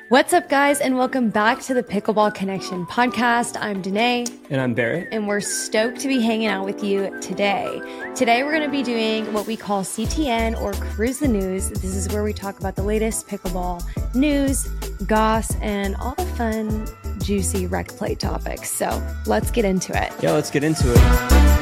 What's up, guys, and welcome back to the Pickleball Connection podcast. I'm Danae. And I'm Barrett. And we're stoked to be hanging out with you today. Today, we're going to be doing what we call CTN or Cruise the News. This is where we talk about the latest pickleball news, goss, and all the fun, juicy rec play topics. So let's get into it. Yeah, let's get into it.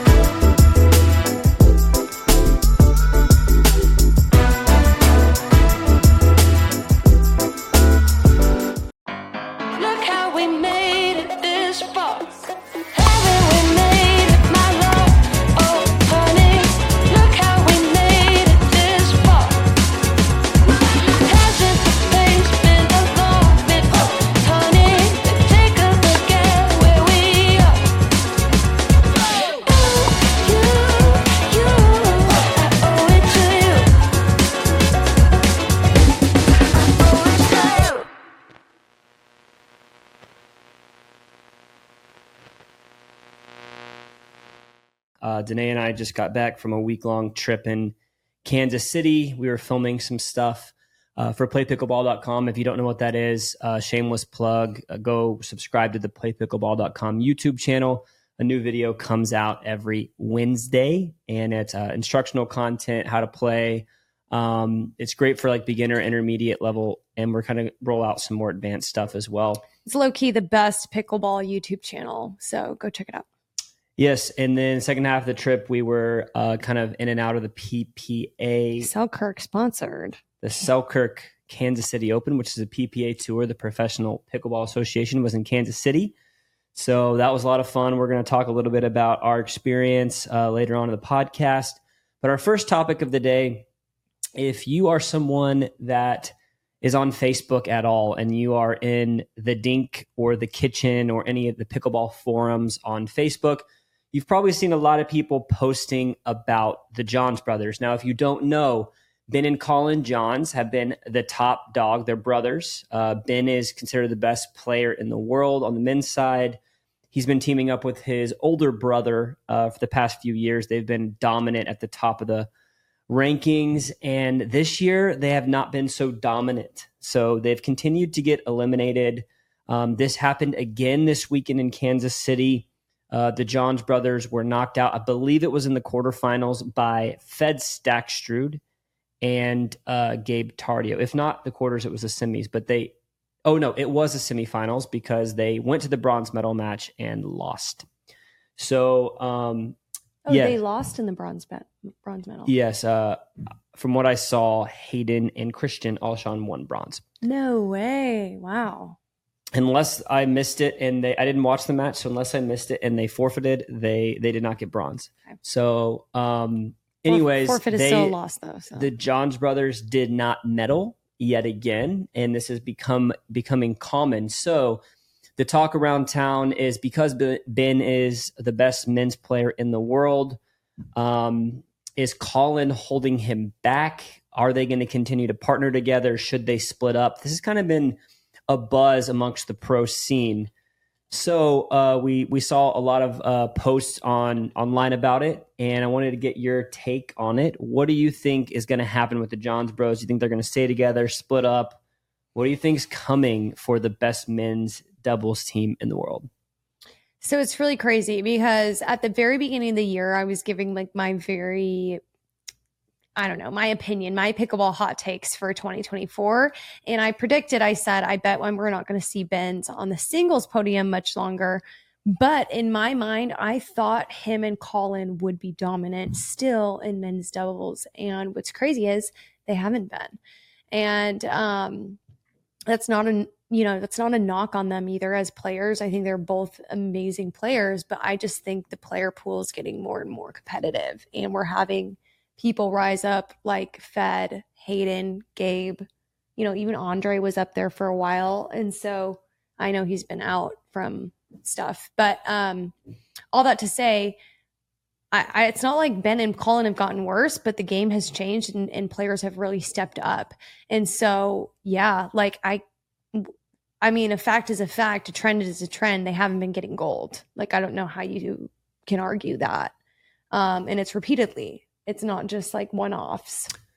Danae and I just got back from a week-long trip in Kansas City. We were filming some stuff for playpickleball.com. If you don't know what that is, shameless plug, go subscribe to the playpickleball.com YouTube channel. A new video comes out every Wednesday, and it's instructional content, how to play. It's great for like beginner, intermediate level, and we're kind of roll out some more advanced stuff as well. It's low-key the best pickleball YouTube channel, so go check it out. Yes, and then second half of the trip, we were kind of in and out of the PPA. Selkirk sponsored. The Selkirk Kansas City Open, which is a PPA tour. The Professional Pickleball Association was in Kansas City. So that was a lot of fun. We're going to talk a little bit about our experience later on in the podcast. But our first topic of the day, if you are someone that is on Facebook at all and you are in the Dink or the Kitchen or any of the pickleball forums on Facebook, you've probably seen a lot of people posting about the Johns brothers. Now, if you don't know, Ben and Colin Johns have been the top dog. They're brothers. Ben is considered the best player in the world on the men's side. He's been teaming up with his older brother for the past few years. They've been dominant at the top of the rankings, and this year they have not been so dominant. So they've continued to get eliminated. This happened again this weekend in Kansas City. The Johns brothers were knocked out. I believe it was in the quarterfinals by Fed Stackstrud and Gabe Tardio. If not the quarters, it was the semis. But it was the semifinals because they went to the bronze medal match and lost. So, they lost in the bronze medal. Yes. From what I saw, Hayden and Christian Alshon won bronze. No way. Wow. Unless I missed it and I didn't watch the match, so unless I missed it and they forfeited, they did not get bronze. Okay. So, anyways, forfeit is still a loss though. So. The Johns brothers did not medal yet again, and this is becoming common. So, the talk around town is because Ben is the best men's player in the world. Is Colin holding him back? Are they going to continue to partner together? Should they split up? This has kind of been a buzz amongst the pro scene. So we saw a lot of posts online about it, and I wanted to get your take on it. What do you think is going to happen with the Johns bros? Do you think they're going to stay together, split up? What do you think is coming for the best men's doubles team in the world? So it's really crazy because at the very beginning of the year, I was giving like my opinion, my pickleball hot takes for 2024. And I said, I bet we're not going to see Ben's on the singles podium much longer. But in my mind, I thought him and Colin would be dominant still in men's doubles. And what's crazy is they haven't been. And that's not a knock on them either as players. I think they're both amazing players, but I just think the player pool is getting more and more competitive. And we're having people rise up like Fed, Hayden, Gabe, even Andre was up there for a while. And so I know he's been out from stuff, but all that to say, it's not like Ben and Colin have gotten worse, but the game has changed and players have really stepped up. And so, yeah, I mean, a fact is a fact. A trend is a trend. They haven't been getting gold. Like, I don't know how you can argue that. And it's repeatedly. It's not just like one-offs.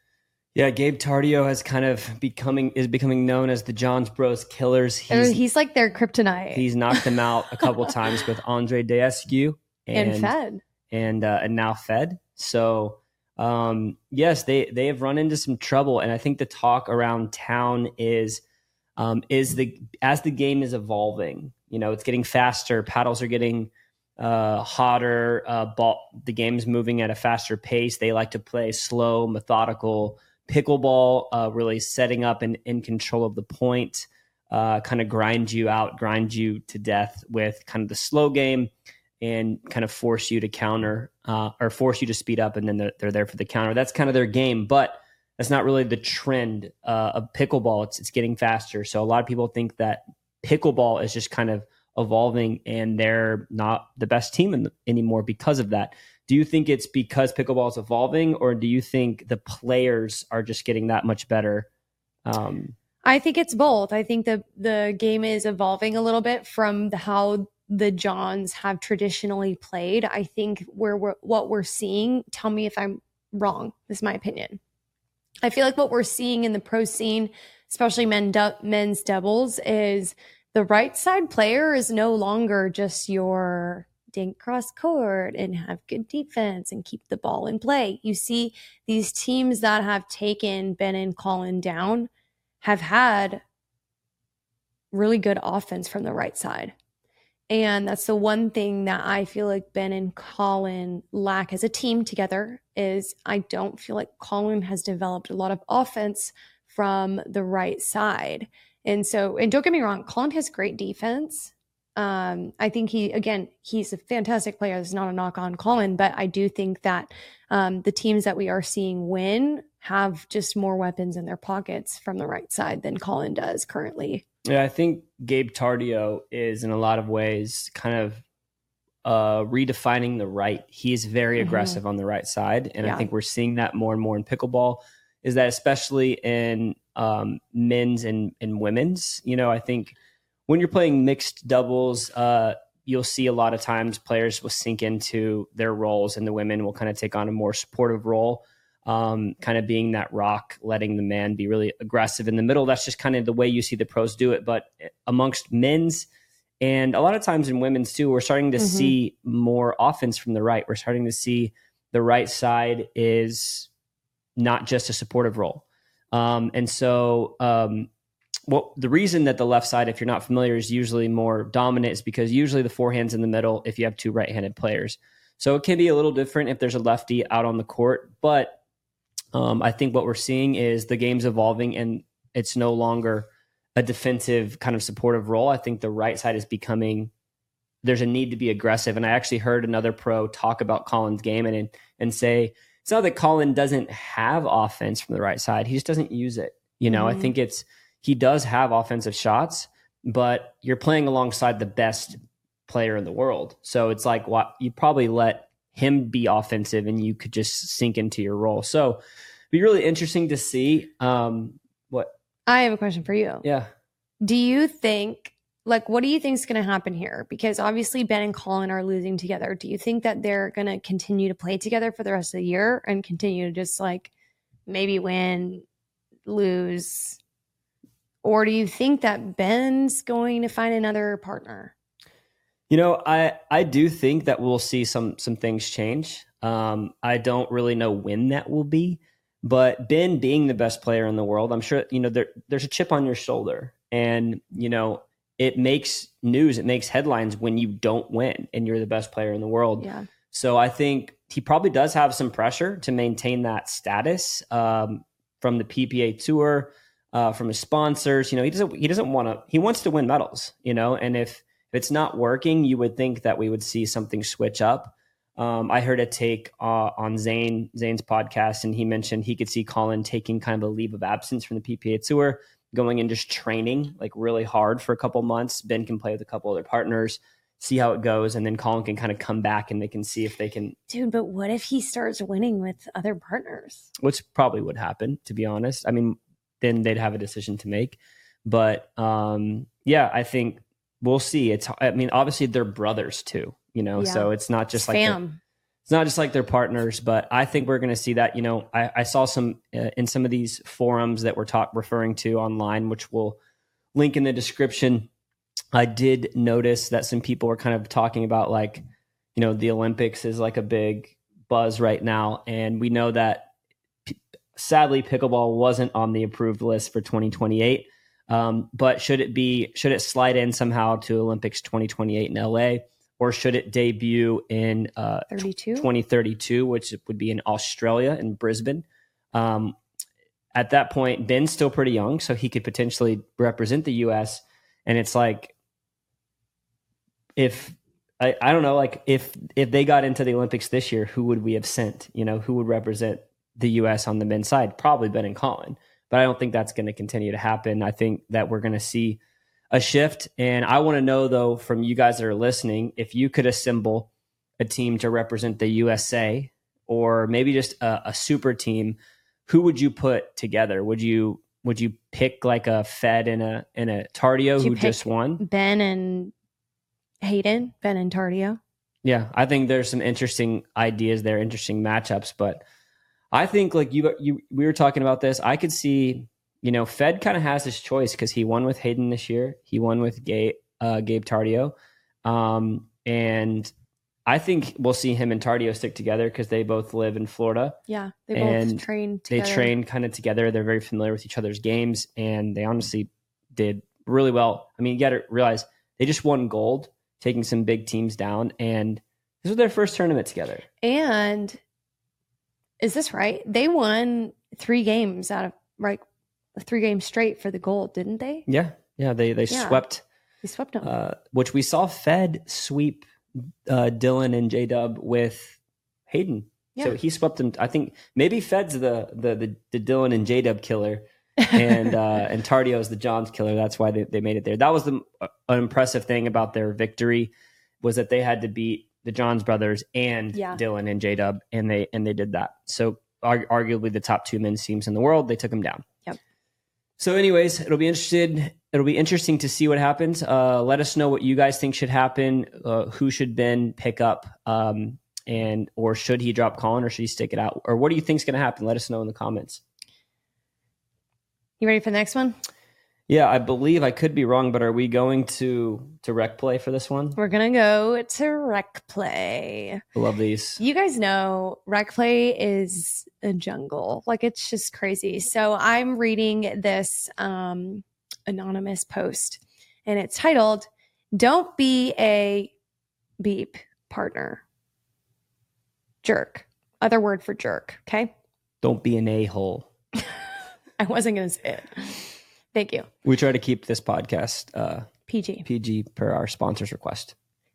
Yeah, Gabe Tardio has kind of becoming known as the Johns Bros Killers. He's like their kryptonite. He's knocked them out a couple times with Andre Daescu and Fed and now Fed. So yes, they have run into some trouble, and I think the talk around town is as the game is evolving. It's getting faster. Paddles are getting hotter. The game's moving at a faster pace. They like to play slow, methodical pickleball, really setting up and in control of the point, kind of grind you to death with kind of the slow game and kind of force you to counter or force you to speed up, and then they're there for the counter. That's kind of their game, but that's not really the trend of pickleball. It's getting faster. So a lot of people think that pickleball is just kind of evolving and they're not the best team anymore because of that. Do you think it's because pickleball is evolving, or do you think the players are just getting that much better? I think it's both. I think the game is evolving a little bit from how the Johns have traditionally played. I think what we're seeing, tell me if I'm wrong, this is my opinion. I feel like what we're seeing in the pro scene, especially men's doubles, is the right side player is no longer just your dink cross court and have good defense and keep the ball in play. You see these teams that have taken Ben and Colin down have had really good offense from the right side. And that's the one thing that I feel like Ben and Colin lack as a team together is I don't feel like Colin has developed a lot of offense from the right side. And don't get me wrong, Colin has great defense. I think he's a fantastic player. It's not a knock on Colin, but I do think that the teams that we are seeing win have just more weapons in their pockets from the right side than Colin does currently. Yeah, I think Gabe Tardio is in a lot of ways kind of redefining the right. He's very aggressive on the right side. And I think we're seeing that more and more in pickleball, is that especially in men's and women's. I think when you're playing mixed doubles, you'll see a lot of times players will sink into their roles and the women will kind of take on a more supportive role, kind of being that rock, letting the man be really aggressive in the middle. That's just kind of the way you see the pros do it. But amongst men's and a lot of times in women's too, we're starting to see more offense from the right. We're starting to see the right side is not just a supportive role. Well, the reason that the left side, if you're not familiar, is usually more dominant is because usually the forehand's in the middle if you have two right-handed players. So it can be a little different if there's a lefty out on the court. But I think what we're seeing is the game's evolving and it's no longer a defensive kind of supportive role. I think the right side is there's a need to be aggressive. And I actually heard another pro talk about Colin's game and say, it's not that Colin doesn't have offense from the right side. He just doesn't use it. I think he does have offensive shots, but you're playing alongside the best player in the world. So it's like, you probably let him be offensive and you could just sink into your role. So it'd be really interesting to see. What? I have a question for you. Yeah. Do you think, what do you think is going to happen here? Because obviously Ben and Colin are losing together. Do you think that they're going to continue to play together for the rest of the year and continue to just maybe win, lose? Or do you think that Ben's going to find another partner? I do think that we'll see some things change. I don't really know when that will be, but Ben being the best player in the world, I'm sure, there's a chip on your shoulder and, it makes news, it makes headlines when you don't win and you're the best player in the world. Yeah. So I think he probably does have some pressure to maintain that status from the PPA Tour, from his sponsors. He wants to win medals, and if it's not working, you would think that we would see something switch up. I heard a take on Zane's podcast, and he mentioned he could see Colin taking kind of a leave of absence from the PPA Tour, going and just training really hard for a couple months. Ben can play with a couple other partners, see how it goes, and then Colin can kind of come back and they can see if they can. Dude, but what if he starts winning with other partners? Which probably would happen, to be honest. I mean, then they'd have a decision to make. But I think we'll see. Obviously they're brothers too, so it's not just fam. it's not just like they're partners, but I think we're going to see that. I saw some in some of these forums that we're referring to online, which we'll link in the description. I did notice that some people were kind of talking about like, the Olympics is like a big buzz right now. And we know that sadly, pickleball wasn't on the approved list for 2028. But should it slide in somehow to Olympics 2028 in LA? Or should it debut in 2032, which would be in Australia, in Brisbane? At that point, Ben's still pretty young, so he could potentially represent the U.S. And it's like, if I don't know, like if they got into the Olympics this year, who would we have sent? Who would represent the U.S. on the men's side? Probably Ben and Colin. But I don't think that's going to continue to happen. I think that we're going to see a shift. And I want to know, though, from you guys that are listening, if you could assemble a team to represent the USA, or maybe just a super team, who would you put together? Would you pick like a Fed and a Tardio who just won? Ben and Hayden, Ben and Tardio. Yeah, I think there's some interesting ideas there, interesting matchups. But I think like we were talking about this, I could see, Fed kind of has his choice because he won with Hayden this year. He won with Gabe Tardio. And I think we'll see him and Tardio stick together because they both live in Florida. Yeah, they both train together. They train kind of together. They're very familiar with each other's games, and they honestly did really well. I mean, you got to realize they just won gold, taking some big teams down, and this was their first tournament together. And is this right? They won 3 games out of 3 games straight for the gold, didn't they? Yeah. They swept. They swept them, which we saw Fed sweep Dylan and J-Dub with Hayden. Yeah. So he swept them. I think maybe Fed's the Dylan and J-Dub killer, and Tardio is the Johns killer. That's why they made it there. That was an impressive thing about their victory, was that they had to beat the Johns brothers and Dylan and J-Dub, and they did that. So arguably the top 2 men's teams in the world, they took them down. Yep. So anyways, it'll be interesting to see what happens. Let us know what you guys think should happen. Who should Ben pick up? Or should he drop Colin, or should he stick it out? Or what do you think is going to happen? Let us know in the comments. You ready for the next one? Yeah, I believe, I could be wrong, but are we going to rec play for this one? We're going to go to rec play. I love these. You guys know rec play is a jungle. Like, it's just crazy. So I'm reading this anonymous post, and it's titled, "Don't be a beep partner. Jerk." Other word for jerk, okay? Don't be an a-hole. I wasn't going to say it. Thank you. We try to keep this podcast PG per our sponsor's request.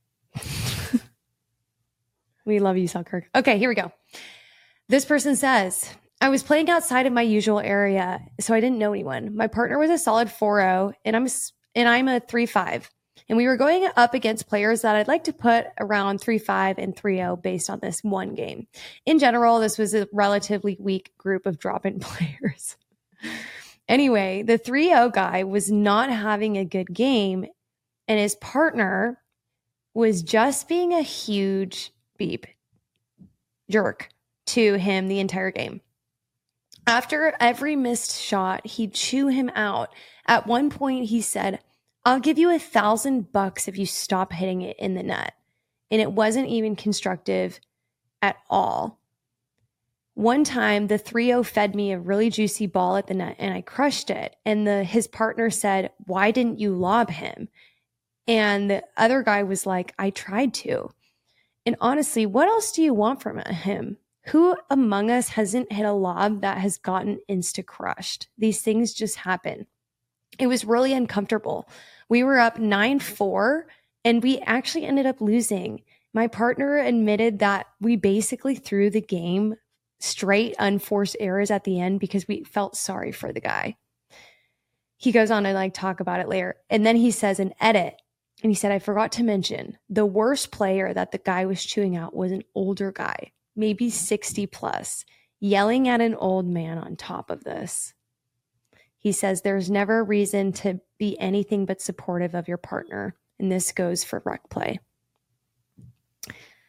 We love you, Selkirk. Okay, here we go. This person says, "I was playing outside of my usual area, so I didn't know anyone. My partner was a solid 4-0, and I'm a 3-5. And we were going up against players that I'd like to put around 3-5 and 3-0 based on this one game. In general, this was a relatively weak group of drop-in players. Anyway, the 3-0 guy was not having a good game, and his partner was just being a huge beep jerk to him the entire game. After every missed shot, he'd chew him out. At one point, he said, 'I'll give you $1,000 if you stop hitting it in the net.' And it wasn't even constructive at all. One time, the 3-0 fed me a really juicy ball at the net, and I crushed it. And his partner said, 'Why didn't you lob him?' And the other guy was like, 'I tried to.' And honestly, what else do you want from him? Who among us hasn't hit a lob that has gotten insta-crushed? These things just happen. It was really uncomfortable. We were up 9-4, and we actually ended up losing. My partner admitted that we basically threw the game straight unforced errors at the end because we felt sorry for the guy." He goes on to talk about it later. And then he says an edit. And he said, "I forgot to mention the worst player that the guy was chewing out was an older guy, maybe 60 plus, yelling at an old man on top of this." He says, "There's never a reason to be anything but supportive of your partner." And this goes for rec play.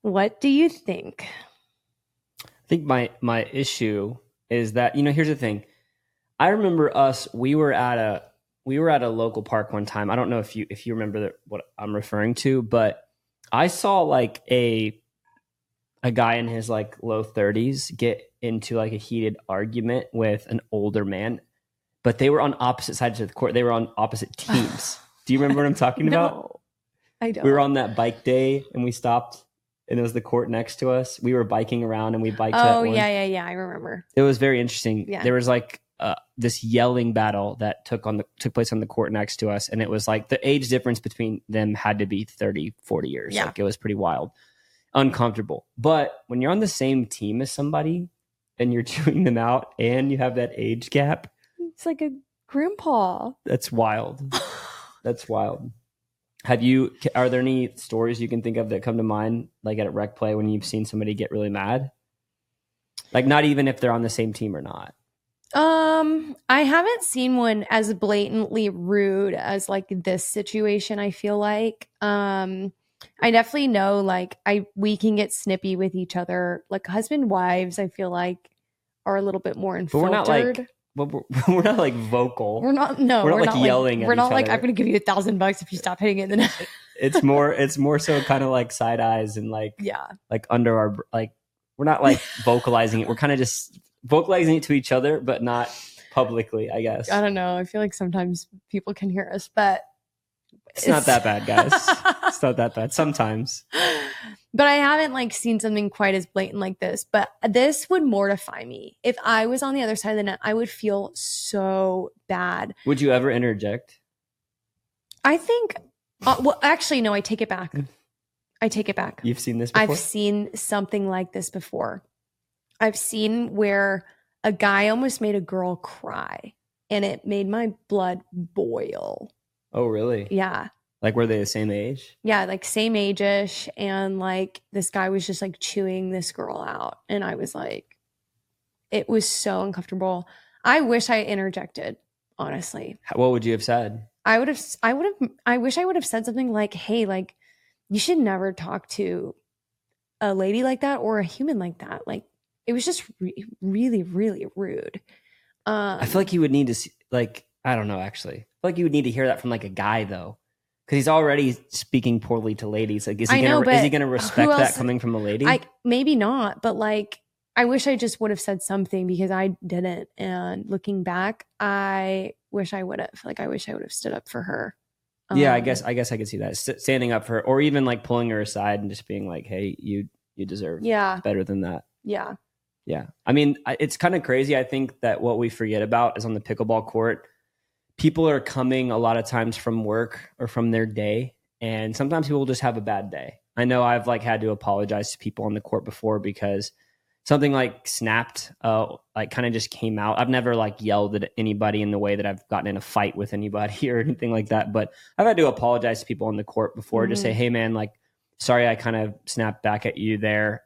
What do you think? I think my issue is that, here's the thing. I remember we were at a local park one time. I don't know if you remember what I'm referring to, but I saw like a guy in his like low 30s get into like a heated argument with an older man, but they were on opposite sides of the court. They were on opposite teams. Do you remember what I'm talking about? No, I don't. We were on that bike day and we stopped and it was the court next to us. We were biking around and we biked. Oh, yeah. I remember. It was very interesting. Yeah. There was like this yelling battle that took place on the court next to us. And it was like the age difference between them had to be 30, 40 years. Yeah. Like it was pretty wild, uncomfortable. But when you're on the same team as somebody and you're chewing them out and you have that age gap, it's like a grandpa. That's wild. That's wild. Are there any stories you can think of that come to mind, like at rec play when you've seen somebody get really mad? Like not even if they're on the same team or not. I haven't seen one as blatantly rude as like this situation, I feel like. I definitely know like we can get snippy with each other. Like husband wives, I feel like are a little bit more unfiltered. But we're not like vocal. We're not yelling at we're not each like other. I'm gonna give you $1,000 if you stop hitting it in the net. It's more so kind of like side eyes and like yeah, like under our like we're not like vocalizing it. We're kind of just vocalizing it to each other, but not publicly, I guess. I don't know. I feel like sometimes people can hear us, but it's not that bad, guys. It's not that bad. Sometimes. But I haven't like seen something quite as blatant like this. But this would mortify me. If I was on the other side of the net, I would feel so bad. Would you ever interject? I think, well, actually, no, I take it back. You've seen this before? I've seen something like this before. I've seen where a guy almost made a girl cry and it made my blood boil. Oh, really? Yeah. Like, were they the same age? Yeah, like same age-ish. And like this guy was just like chewing this girl out. And I was like, it was so uncomfortable. I wish I interjected, honestly. What would you have said? I wish I would have said something like, hey, like, you should never talk to a lady like that or a human like that. Like, it was just really, really rude. I feel like you would need to see, like, I don't know, actually. I feel like you would need to hear that from like a guy, though. Because he's already speaking poorly to ladies. Like, is he going to respect that coming from a lady? Maybe not, but like, I wish I just would have said something because I didn't. And looking back, I wish I would have. Like, I wish I would have stood up for her. Yeah, I guess I could see that. Standing up for her, or even like pulling her aside and just being like, "Hey, you deserve better than that." Yeah. Yeah. I mean, it's kind of crazy. I think that what we forget about is on the pickleball court, people are coming a lot of times from work or from their day, and sometimes people just have a bad day. I know I've like had to apologize to people on the court before because something like snapped, like kind of just came out. I've never like yelled at anybody in the way that I've gotten in a fight with anybody or anything like that, but I've had to apologize to people on the court before. Just say, hey man, like, sorry, I kind of snapped back at you there.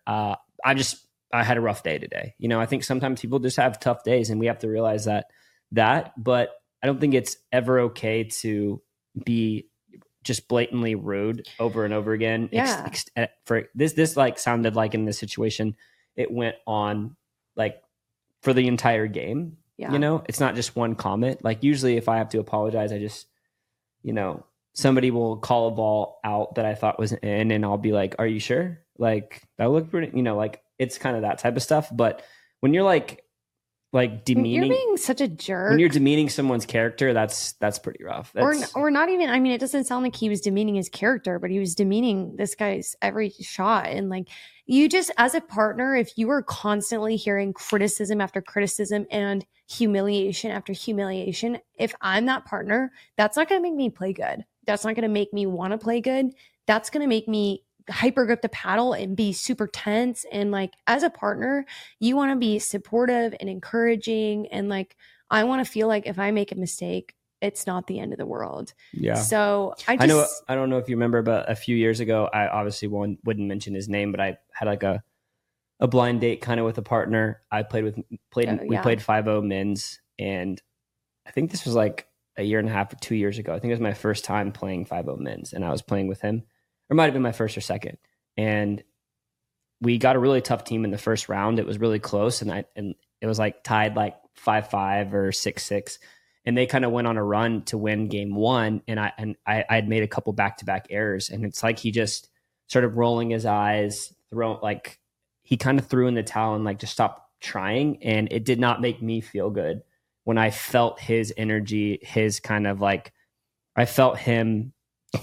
I had a rough day today. You know, I think sometimes people just have tough days and we have to realize that, but I don't think it's ever okay to be just blatantly rude over and over again. Yeah. For this like sounded like in this situation, it went on like for the entire game. Yeah. You know, it's not just one comment. Like usually if I have to apologize, I just, you know, somebody will call a ball out that I thought was in and I'll be like, are you sure? Like that looked pretty, you know, like it's kind of that type of stuff. But when you're like demeaning, you're being such a jerk. When you're demeaning someone's character, that's pretty rough. Or not even, I mean, it doesn't sound like he was demeaning his character, but he was demeaning this guy's every shot. And like, you just, as a partner, if you are constantly hearing criticism after criticism and humiliation after humiliation, if I'm that partner, that's not going to make me play good. That's not going to make me want to play good. That's going to make me hyper grip the paddle and be super tense. And like, as a partner, you want to be supportive and encouraging. And like, I want to feel like if I make a mistake, it's not the end of the world. Yeah. So I don't know if you remember, but a few years ago, I obviously wouldn't mention his name, but I had like a blind date kind of with a partner. We played 5-0 men's. And I think this was like a year and a half or 2 years ago. I think it was my first time playing 5-0 men's and I was playing with him. Or it might have been my first or second. And we got a really tough team in the first round. It was really close, and it was like tied like 5-5 or 6-6. And they kind of went on a run to win game one. And I had made a couple back-to-back errors. And it's like he just started rolling his eyes, he kind of threw in the towel and like just stopped trying. And it did not make me feel good when I felt his energy, his kind of like, I felt him,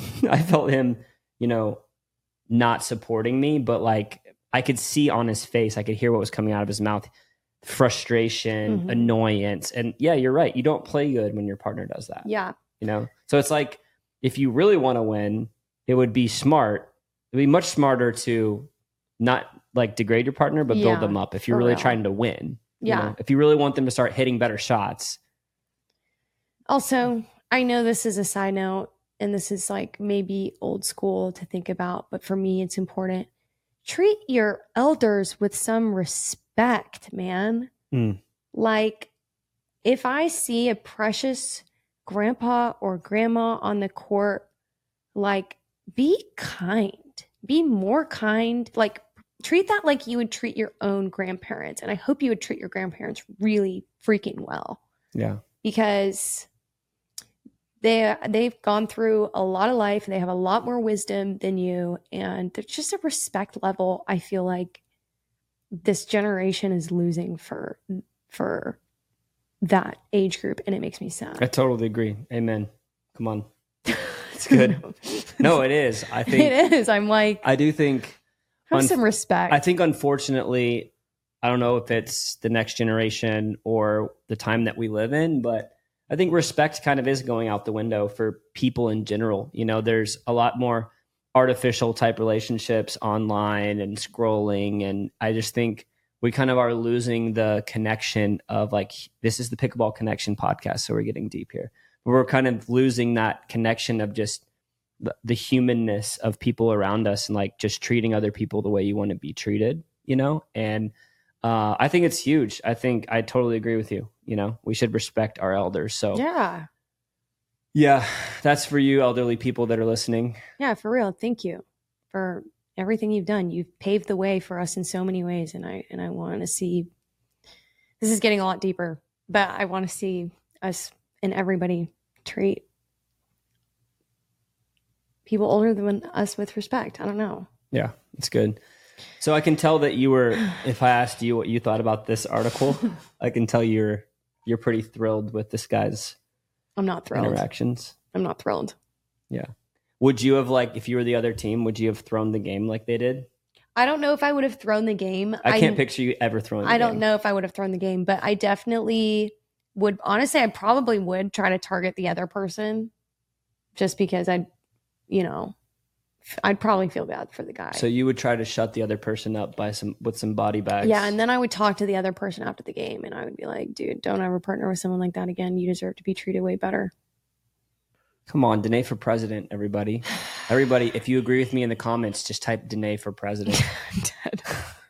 not supporting me, but like I could see on his face, I could hear what was coming out of his mouth. Frustration, annoyance. And yeah, you're right. You don't play good when your partner does that. Yeah. So it's like, if you really want to win, it would be smart. It'd be much smarter to not like degrade your partner, but build them up if you're really trying to win. Yeah. If you really want them to start hitting better shots. Also, I know this is a side note and this is like maybe old school to think about, but for me, it's important. Treat your elders with some respect, man. Like, if I see a precious grandpa or grandma on the court, like, be kind, be more kind, like, treat that like you would treat your own grandparents. And I hope you would treat your grandparents really freaking well. Yeah. Because they've gone through a lot of life. They have a lot more wisdom than you. And there's just a respect level I feel like this generation is losing for that age group. And it makes me sad. I totally agree. Amen. Come on. It's good. No, it is. I think it is. I'm like, I do think have some respect. I think unfortunately, I don't know if it's the next generation or the time that we live in, but I think respect kind of is going out the window for people in general. There's a lot more artificial type relationships online and scrolling. And I just think we kind of are losing the connection of like, this is the Pickleball Connection podcast. So we're getting deep here. But we're kind of losing that connection of just the humanness of people around us and like just treating other people the way you want to be treated, and I think it's huge. I think I totally agree with you. We should respect our elders. So yeah, that's for you elderly people that are listening. Yeah, for real. Thank you for everything you've done. You've paved the way for us in so many ways. And I want to see, this is getting a lot deeper, but I want to see us and everybody treat people older than us with respect. I don't know. Yeah, it's good. So I can tell that you were, if I asked you what you thought about this article, I can tell you're pretty thrilled with this guy's I'm not thrilled. Interactions. I'm not thrilled. Yeah. Would you have, like, if you were the other team, would you have thrown the game like they did? I don't know if I would have thrown the game. I can't picture you ever throwing the game. I don't know if I would have thrown the game, but I definitely would. Honestly, I probably would try to target the other person just because I'd probably feel bad for the guy. So you would try to shut the other person up with some body bags. Yeah, and then I would talk to the other person after the game, and I would be like, "Dude, don't ever partner with someone like that again. You deserve to be treated way better." Come on, Danae for president, everybody. Everybody, if you agree with me in the comments, just type Danae for president. I'm dead.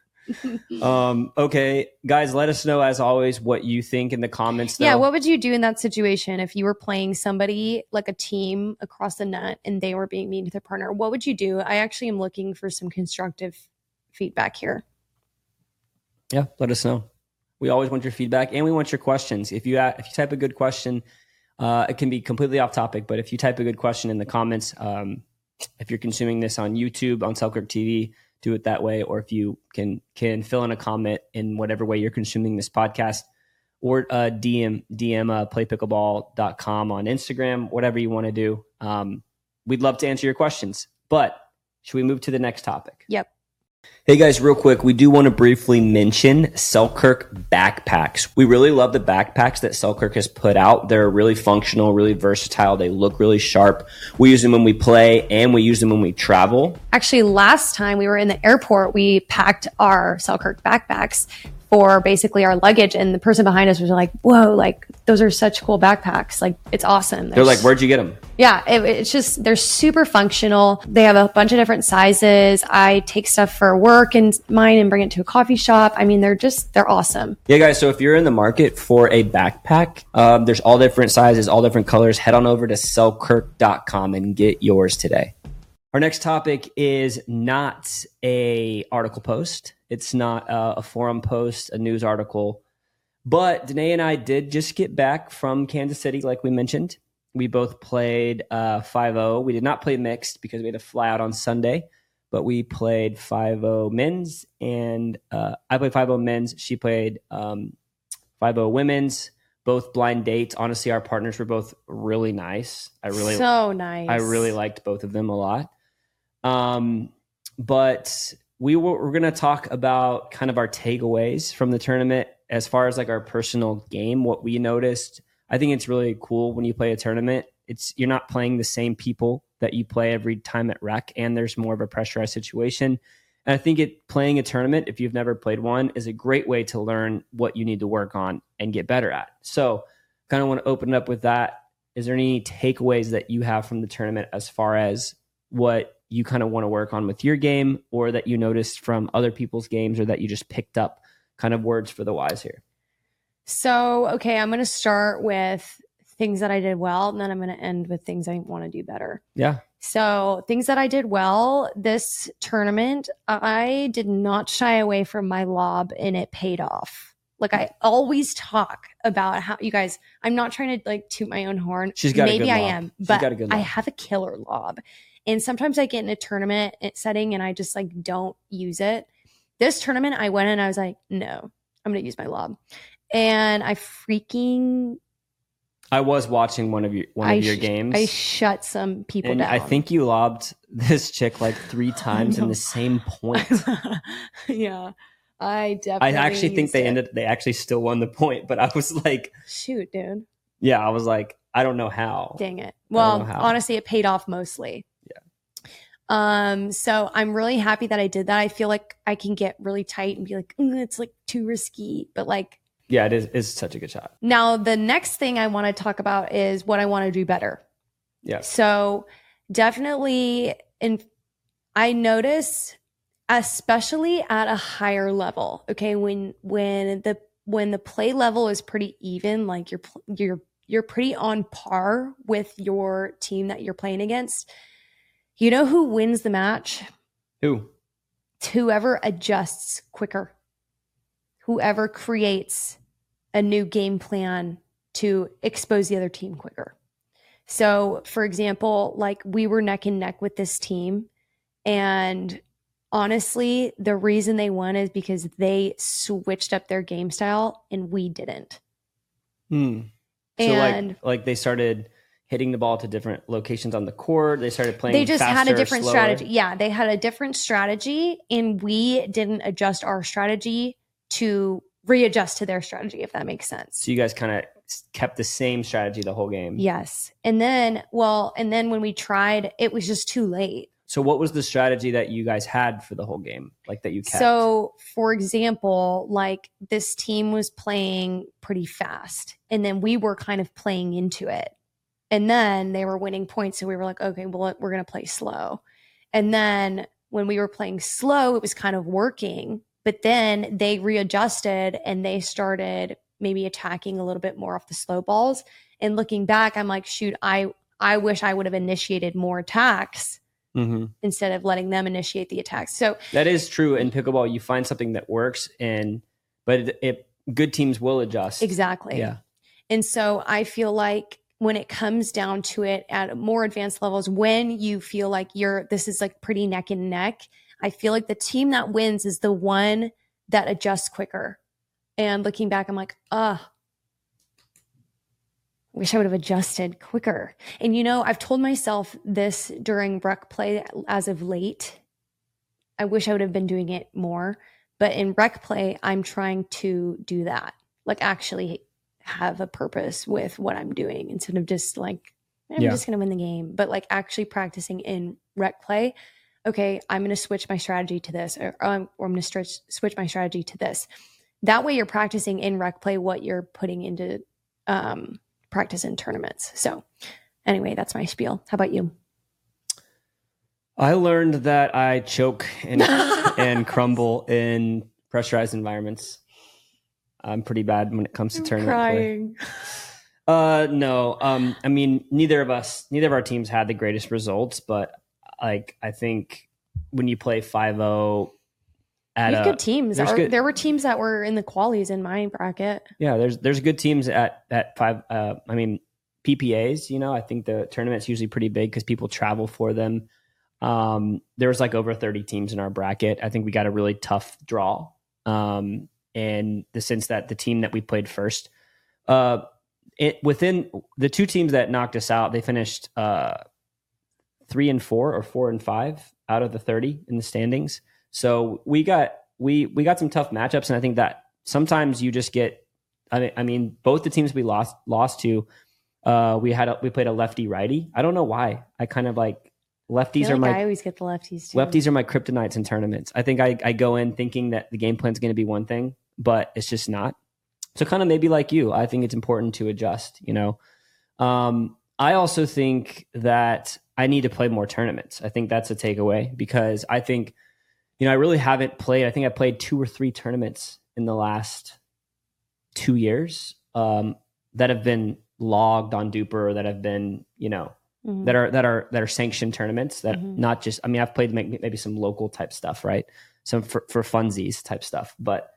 Okay, guys, let us know as always what you think in the comments. Though. Yeah, what would you do in that situation if you were playing somebody like a team across the net and they were being mean to their partner? What would you do? I actually am looking for some constructive feedback here. Yeah, let us know. We always want your feedback and we want your questions. If you type a good question, it can be completely off topic, but if you type a good question in the comments, if you're consuming this on YouTube, on Selkirk TV, do it that way. Or if you can fill in a comment in whatever way you're consuming this podcast, or DM playpickleball.com on Instagram, whatever you want to do. We'd love to answer your questions, but should we move to the next topic? Yep. Hey guys, real quick, we do want to briefly mention Selkirk backpacks. We really love the backpacks that Selkirk has put out. They're really functional, really versatile. They look really sharp. We use them when we play and we use them when we travel. Actually, last time we were in the airport, we packed our Selkirk backpacks for basically our luggage, and the person behind us was like, whoa, like those are such cool backpacks. Like, it's awesome. They're like, where'd you get them? Yeah, it's just, they're super functional. They have a bunch of different sizes. I take stuff for work and mine and bring it to a coffee shop. I mean, they're awesome. Yeah, guys. So if you're in the market for a backpack, there's all different sizes, all different colors. Head on over to selkirk.com and get yours today. Our next topic is not a article post. It's not a forum post, a news article. But Danae and I did just get back from Kansas City, like we mentioned. We both played 5-0. We did not play mixed because we had to fly out on Sunday, but we played 5-0 men's, and I played 5-0 men's. She played 5-0 women's. Both blind dates. Honestly, our partners were both really nice. So nice. I really liked both of them a lot. But we're going to talk about kind of our takeaways from the tournament as far as like our personal game, what we noticed. I think it's really cool when you play a tournament. You're not playing the same people that you play every time at rec, and there's more of a pressurized situation. And I think playing a tournament, if you've never played one, is a great way to learn what you need to work on and get better at. So kind of want to open up with that. Is there any takeaways that you have from the tournament as far as what you kind of want to work on with your game, or that you noticed from other people's games, or that you just picked up kind of words for the wise here? So, okay, I'm going to start with things that I did well, and then I'm going to end with things I want to do better. Yeah. So things that I did well this tournament, I did not shy away from my lob, and it paid off. Like I always talk about how you guys, I'm not trying to like toot my own horn. She's got Maybe a good I lob. am, She's but got a good lob. I have a killer lob. And sometimes I get in a tournament setting and I just like don't use it. This tournament I went in, I was like, no, I'm going to use my lob. And I was watching one of your games. I shut some people and down. I think you lobbed this chick like 3 times in the same point. Yeah, I definitely. I actually think they actually still won the point, but I was like, shoot, dude. Yeah, I was like, I don't know how. Dang it. Well, honestly, it paid off mostly. Yeah. So I'm really happy that I did that. I feel like I can get really tight and be like, it's like too risky, but like. Yeah, it's such a good shot. Now, the next thing I want to talk about is what I want to do better. Yeah. So definitely, I notice, especially at a higher level, okay, when the play level is pretty even, like you're pretty on par with your team that you're playing against. You know who wins the match? Who? Whoever adjusts quicker. Whoever creates a new game plan to expose the other team quicker. So, for example, like we were neck and neck with this team, and honestly, the reason they won is because they switched up their game style and we didn't. And so like they started hitting the ball to different locations on the court. They started playing. They just faster, had a different slower. strategy. Yeah, they had a different strategy, and we didn't adjust our strategy to readjust to their strategy, if that makes sense. So you guys kind of kept the same strategy the whole game. Yes. And then when we tried, it was just too late. So what was the strategy that you guys had for the whole game? Like that you kept? So for example, like this team was playing pretty fast, and then we were kind of playing into it. And then they were winning points. So we were like, okay, well, we're going to play slow. And then when we were playing slow, it was kind of working. But then they readjusted and they started maybe attacking a little bit more off the slow balls. And looking back, I'm like, shoot, I wish I would have initiated more attacks instead of letting them initiate the attacks. So that is true in pickleball. You find something that works, but good teams will adjust. Exactly. Yeah. And so I feel like when it comes down to it at more advanced levels, when you feel like this is like pretty neck and neck, I feel like the team that wins is the one that adjusts quicker. And looking back, I'm like, wish I would have adjusted quicker. And I've told myself this during rec play as of late. I wish I would have been doing it more. But in rec play, I'm trying to do that. Like actually have a purpose with what I'm doing instead of just like, I'm just going to win the game. But like actually practicing in rec play. Okay, I'm going to switch my strategy to this, or I'm going to switch my strategy to this. That way you're practicing in rec play what you're putting into practice in tournaments. So anyway, that's my spiel. How about you? I learned that I choke and crumble in pressurized environments. I'm pretty bad when it comes to tournament play. No. I mean, neither of our teams had the greatest results, but like, I think when you play 5-0 you have good teams. There were teams that were in the qualies in my bracket. Yeah, there's good teams at 5. I mean, PPAs, you know, I think the tournament's usually pretty big because people travel for them. There was like over 30 teams in our bracket. I think we got a really tough draw. In the sense that the team that we played first, within the two teams that knocked us out, they finished 3 and 4 or 4 and 5 out of the 30 in the standings. So we got some tough matchups, and I think that sometimes you just get. I mean, both the teams we lost to, we played a lefty righty. I don't know why. I kind of like lefties. I always get the lefties too. Lefties are my kryptonites in tournaments. I think I go in thinking that the game plan's going to be one thing, but it's just not. So kind of maybe like you, I think it's important to adjust. You know, I also think that I need to play more tournaments. I think that's a takeaway because I think, you know, I really haven't played. I think I played 2 or 3 tournaments in the last 2 years that have been logged on Duper, that have been, you know, that are sanctioned tournaments that not just. I mean, I've played maybe some local type stuff, right? Some for funsies type stuff, but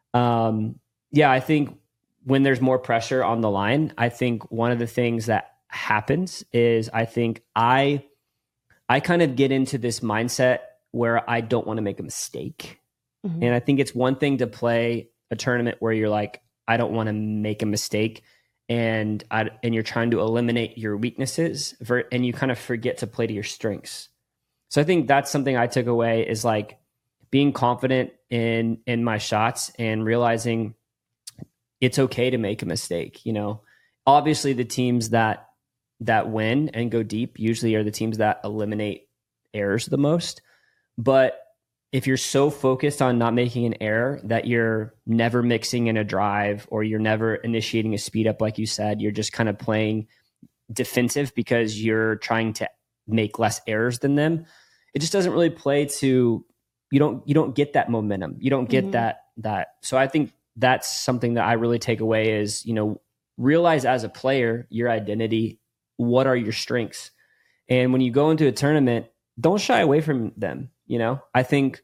yeah, I think when there's more pressure on the line, I think one of the things that happens is I think I kind of get into this mindset where I don't want to make a mistake. And I think it's one thing to play a tournament where you're like, I don't want to make a mistake, and you're trying to eliminate your weaknesses and you kind of forget to play to your strengths. So I think that's something I took away is like being confident in my shots and realizing it's okay to make a mistake. You know, obviously the teams that win and go deep usually are the teams that eliminate errors the most. But if you're so focused on not making an error that you're never mixing in a drive or you're never initiating a speed up, like you said, you're just kind of playing defensive because you're trying to make less errors than them. It just doesn't really play to, you don't get that momentum. You don't get that. So I think that's something that I really take away is, you know, realize as a player, your identity, what are your strengths? And when you go into a tournament, don't shy away from them. You know, I think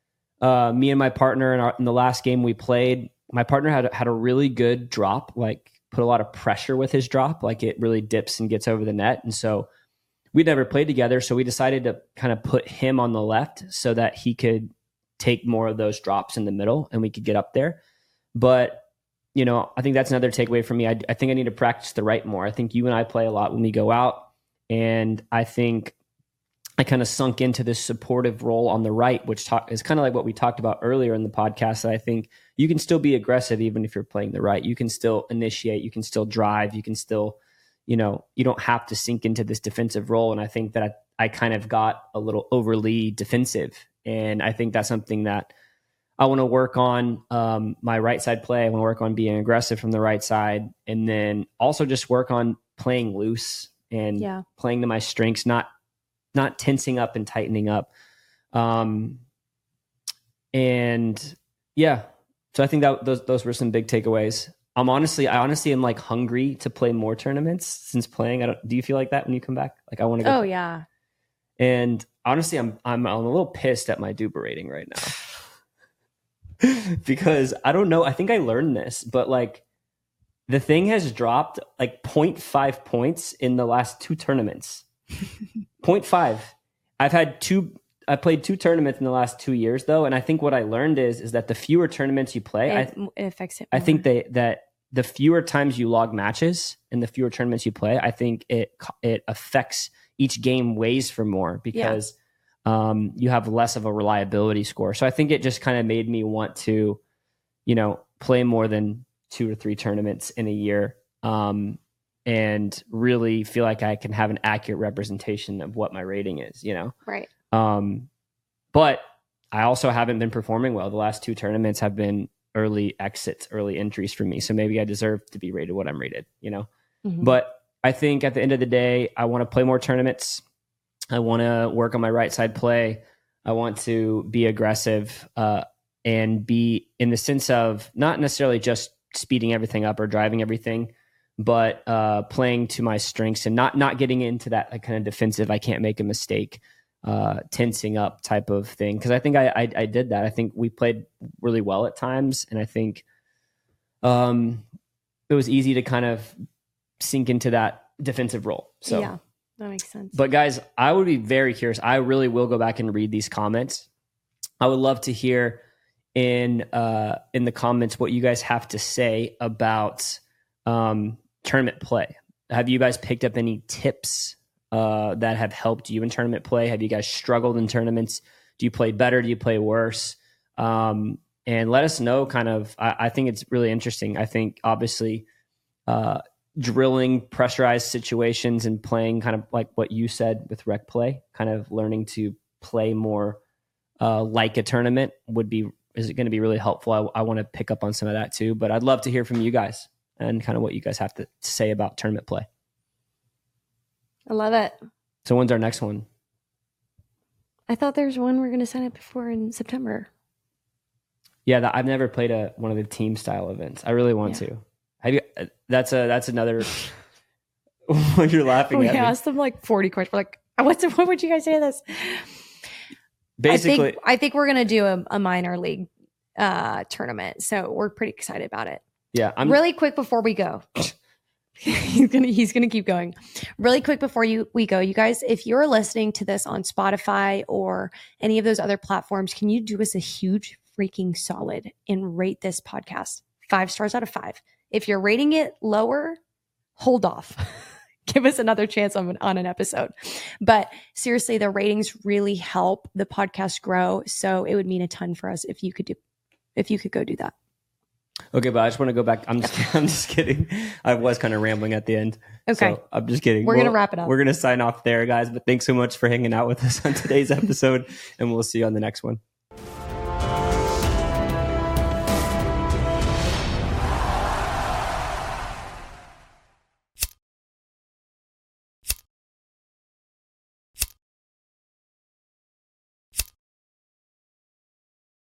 me and my partner in the last game we played, my partner had a really good drop, like put a lot of pressure with his drop, like it really dips and gets over the net. And so we'd never played together. So we decided to kind of put him on the left so that he could take more of those drops in the middle and we could get up there. But, you know, I think that's another takeaway from me. I think I need to practice the right more. I think you and I play a lot when we go out, and I think I kind of sunk into this supportive role on the right, which is kind of like what we talked about earlier in the podcast. That I think you can still be aggressive even if you're playing the right. You can still initiate, you can still drive, you can still, you know, you don't have to sink into this defensive role. And I think that I kind of got a little overly defensive. And I think that's something that I want to work on my right side play. I want to work on being aggressive from the right side, and then also just work on playing loose and playing to my strengths, not tensing up and tightening up. And yeah, so I think that those were some big takeaways. I honestly am like hungry to play more tournaments since playing. Do you feel like that when you come back? Like I want to go. Oh yeah. And honestly, I'm a little pissed at my Duper rating right now because I don't know. I think I learned this, but like the thing has dropped like 0.5 points in the last 2 tournaments. 0.5. I played 2 tournaments in the last 2 years though, and I think what I learned is that the fewer tournaments you play, it affects it more. I think that the fewer times you log matches and the fewer tournaments you play, I think it affects each game weighs for more because you have less of a reliability score. So I think it just kind of made me want to, you know, play more than 2 or 3 tournaments in a year. And really feel like I can have an accurate representation of what my rating is, you know? Right. But I also haven't been performing well. The last 2 tournaments have been early exits, early entries for me. So maybe I deserve to be rated what I'm rated, you know? But I think at the end of the day, I want to play more tournaments. I want to work on my right side play. I want to be aggressive and be in the sense of not necessarily just speeding everything up or driving everything, but playing to my strengths and not getting into that like, kind of defensive, I can't make a mistake. tensing up type of thing. Cause I think I did that. I think we played really well at times. And I think it was easy to kind of sink into that defensive role. So yeah, that makes sense. But guys, I would be very curious. I really will go back and read these comments. I would love to hear in the comments what you guys have to say about tournament play. Have you guys picked up any tips that have helped you in tournament play? Have you guys struggled in tournaments? Do you play better? Do you play worse? And let us know kind of, I think it's really interesting. I think obviously drilling pressurized situations and playing kind of like what you said with rec play, kind of learning to play more like a tournament is it going to be really helpful? I want to pick up on some of that too, but I'd love to hear from you guys and kind of what you guys have to say about tournament play. I love it. So when's our next one? I thought there's one we're going to sign up for in September. Yeah, I've never played one of the team style events. I really want to. Have you? That's another. When you're laughing at me. We asked them like 40 questions. We're like, what would you guys say to this? Basically, I think we're gonna do a minor league tournament, so we're pretty excited about it. Yeah, really quick before we go. He's gonna keep going. Really quick before we go, you guys, if you're listening to this on Spotify or any of those other platforms, can you do us a huge freaking solid and rate this podcast 5 stars out of 5? If you're rating it lower, hold off. Give us another chance on an episode. But seriously, the ratings really help the podcast grow. So it would mean a ton for us if you could go do that. Okay, but I just want to go back. I'm just kidding. I was kind of rambling at the end. Okay. So I'm just kidding. We're going to wrap it up. We're going to sign off there, guys. But thanks so much for hanging out with us on today's episode. And we'll see you on the next one.